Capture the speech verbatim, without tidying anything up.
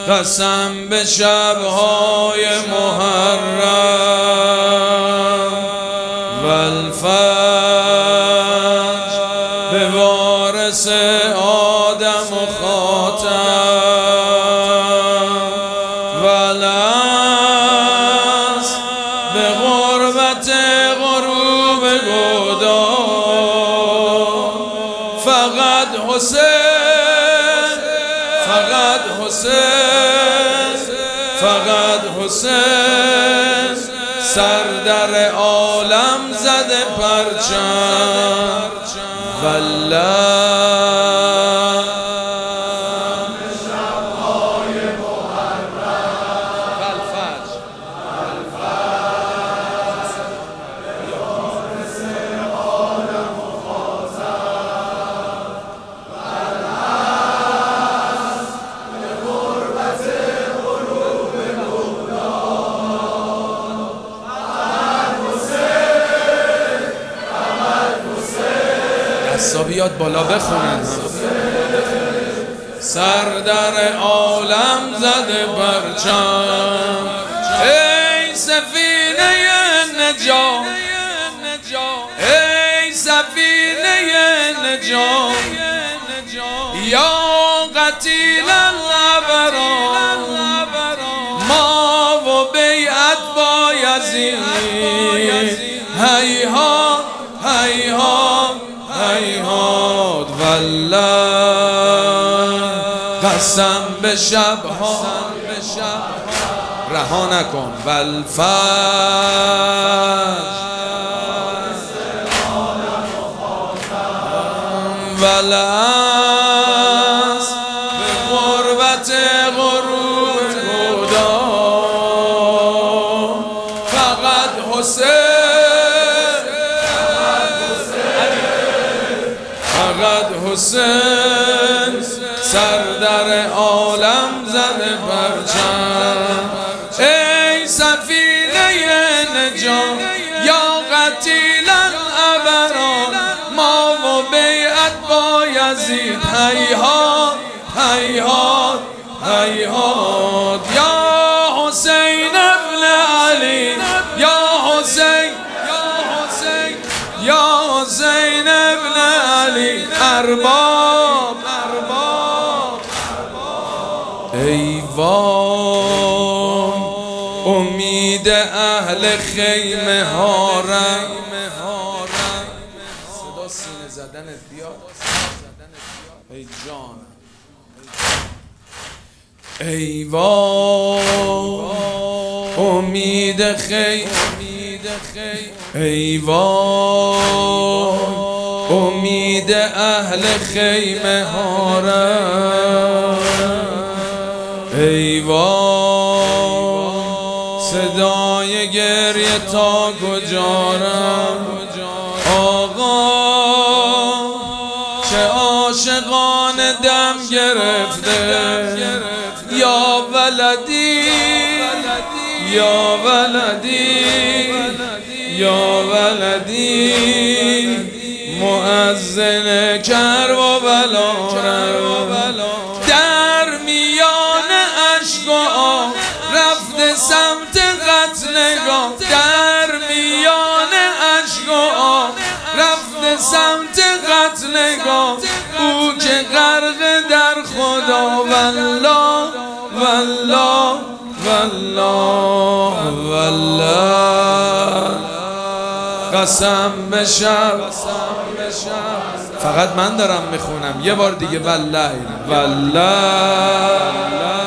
قسم به شب‌های محرم والفجر به وارث آدم و خاتم والعصر به غربت غروب گودان فقط حسین فقط حسین فقط حسین سر در عالم زده پرچم والله شب‌های محرم والفجر والفجر به وارث آدم و خاتم والعصر به غربت غروب گودان فقط حسین فقط حسین دستا بیاد بالا بخونن سر در عالم زده پرچم ای سفینه نجات ای سفینه نجات یا قتیل الابرار ما و بیعت با یزید هیهات هیهات هیهات والله قسم به شب‌ها رها نکن والفجر والعصر به غربت غروب گودان فقط حسین فقط حسین سر در عالم زده پرچم ای سفینه نجات یا قتیل الابرار ما و بیعت با یزید هیهات هیهات هیهات یا حسین ابن علی یا حسین یا حسین یا حسین ابن علی ارباب ارباب ای وای امید اهل خیمه هارم صدا سینه زدنت بیاد ای جان ای وای امید خیمه ای وای امید اهل خیمه هارم ای وای صدای گریه تا کجارم آقا چه عاشقان دم گرفته یا ولدی یا ولدی یا ولدی مؤذن کرب و بلارم در میان اشک و آه رفته سمت قتلگاه در میان اشک و آه رفته سمت قتلگاه او که غرق در خدا والله والله والله والله قسم به شب فقط من دارم میخونم یه بار دیگه والله والله